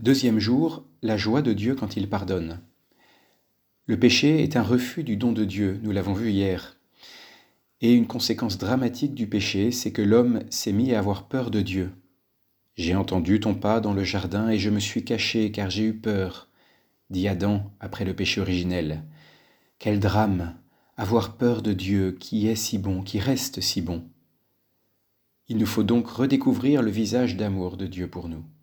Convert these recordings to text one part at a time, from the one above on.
Deuxième jour, la joie de Dieu quand il pardonne. Le péché est un refus du don de Dieu, nous l'avons vu hier. Et une conséquence dramatique du péché, c'est que l'homme s'est mis à avoir peur de Dieu. « J'ai entendu ton pas dans le jardin et je me suis caché car j'ai eu peur », dit Adam après le péché originel. Quel drame, avoir peur de Dieu qui est si bon, qui reste si bon. Il nous faut donc redécouvrir le visage d'amour de Dieu pour nous.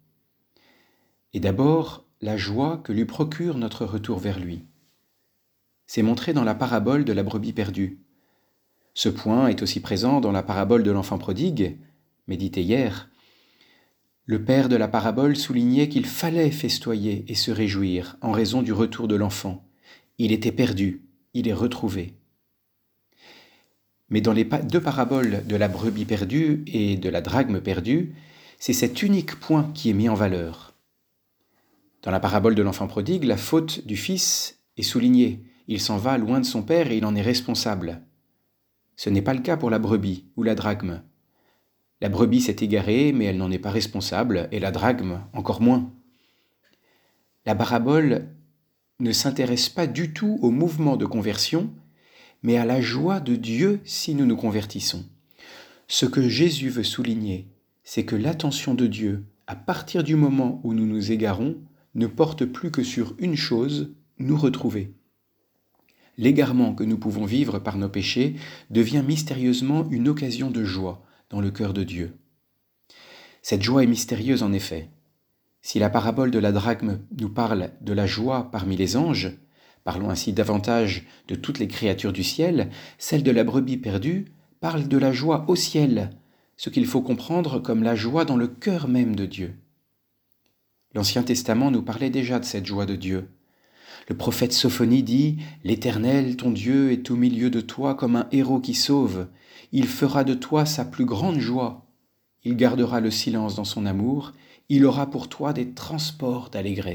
Et d'abord, la joie que lui procure notre retour vers lui. C'est montré dans la parabole de la brebis perdue. Ce point est aussi présent dans la parabole de l'enfant prodigue, méditée hier. Le père de la parabole soulignait qu'il fallait festoyer et se réjouir en raison du retour de l'enfant. Il était perdu, il est retrouvé. Mais dans les deux paraboles de la brebis perdue et de la drachme perdue, c'est cet unique point qui est mis en valeur. Dans la parabole de l'enfant prodigue, la faute du fils est soulignée. Il s'en va loin de son père et il en est responsable. Ce n'est pas le cas pour la brebis ou la drachme. La brebis s'est égarée, mais elle n'en est pas responsable, et la drachme encore moins. La parabole ne s'intéresse pas du tout au mouvement de conversion, mais à la joie de Dieu si nous nous convertissons. Ce que Jésus veut souligner, c'est que l'attention de Dieu, à partir du moment où nous nous égarons, ne porte plus que sur une chose, nous retrouver. L'égarement que nous pouvons vivre par nos péchés devient mystérieusement une occasion de joie dans le cœur de Dieu. Cette joie est mystérieuse en effet. Si la parabole de la drachme nous parle de la joie parmi les anges, parlons ainsi davantage de toutes les créatures du ciel, celle de la brebis perdue parle de la joie au ciel, ce qu'il faut comprendre comme la joie dans le cœur même de Dieu. L'Ancien Testament nous parlait déjà de cette joie de Dieu. Le prophète Sophonie dit « L'Éternel, ton Dieu, est au milieu de toi comme un héros qui sauve. Il fera de toi sa plus grande joie. Il gardera le silence dans son amour. Il aura pour toi des transports d'allégresse. »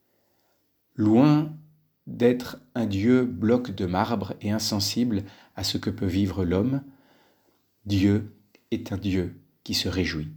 Loin d'être un Dieu bloc de marbre et insensible à ce que peut vivre l'homme, Dieu est un Dieu qui se réjouit.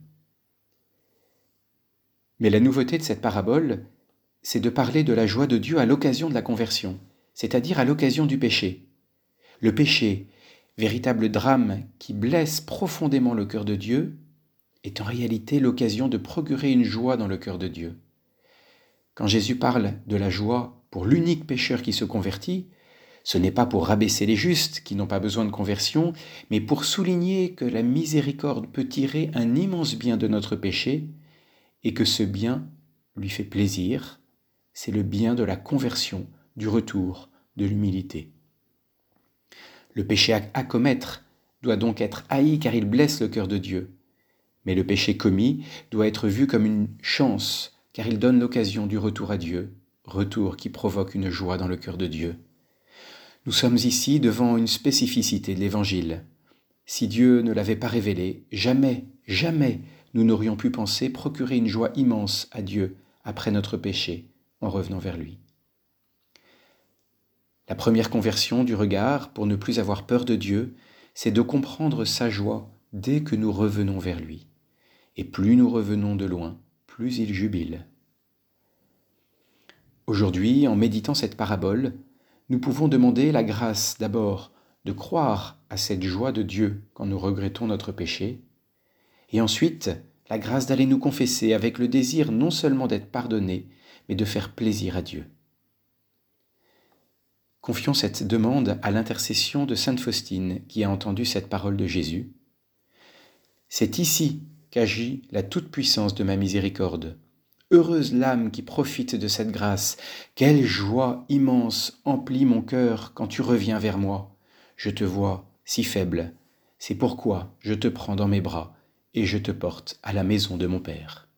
Mais la nouveauté de cette parabole, c'est de parler de la joie de Dieu à l'occasion de la conversion, c'est-à-dire à l'occasion du péché. Le péché, véritable drame qui blesse profondément le cœur de Dieu, est en réalité l'occasion de procurer une joie dans le cœur de Dieu. Quand Jésus parle de la joie pour l'unique pécheur qui se convertit, ce n'est pas pour rabaisser les justes qui n'ont pas besoin de conversion, mais pour souligner que la miséricorde peut tirer un immense bien de notre péché et que ce bien lui fait plaisir, c'est le bien de la conversion, du retour, de l'humilité. Le péché à commettre doit donc être haï car il blesse le cœur de Dieu. Mais le péché commis doit être vu comme une chance car il donne l'occasion du retour à Dieu, retour qui provoque une joie dans le cœur de Dieu. Nous sommes ici devant une spécificité de l'Évangile. Si Dieu ne l'avait pas révélé, jamais nous n'aurions pu penser procurer une joie immense à Dieu après notre péché en revenant vers lui. La première conversion du regard, pour ne plus avoir peur de Dieu, c'est de comprendre sa joie dès que nous revenons vers lui. Et plus nous revenons de loin, plus il jubile. Aujourd'hui, en méditant cette parabole, nous pouvons demander la grâce d'abord de croire à cette joie de Dieu quand nous regrettons notre péché, et ensuite la grâce d'aller nous confesser avec le désir non seulement d'être pardonnés, mais de faire plaisir à Dieu. Confions cette demande à l'intercession de sainte Faustine qui a entendu cette parole de Jésus. C'est ici qu'agit la toute-puissance de ma miséricorde. Heureuse l'âme qui profite de cette grâce. Quelle joie immense emplit mon cœur quand tu reviens vers moi. Je te vois si faible. C'est pourquoi je te prends dans mes bras et je te porte à la maison de mon Père.